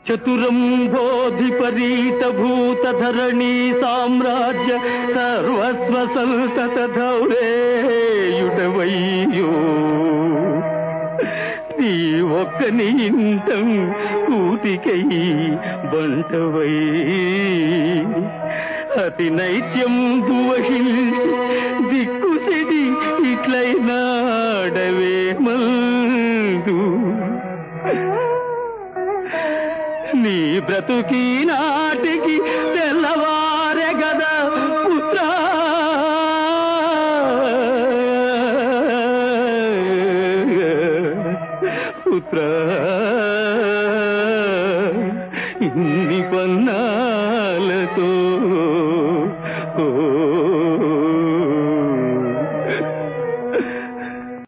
చతురంబోధిపరీత భూతధరణీ సామ్రాజ్య సర్వస్వ సంతత ధౌరేయుడవయ్యో నీ ఒక్కని ఇంతం కూటికై బంటవై అతి నైత్యం దువహిల్చి దిక్కు చెడి ఇట్లైనాడవే మందు నీ బ్రతుకి నాటికి తెల్లవారె గదా పుత్రా పుత్రా ఇన్ని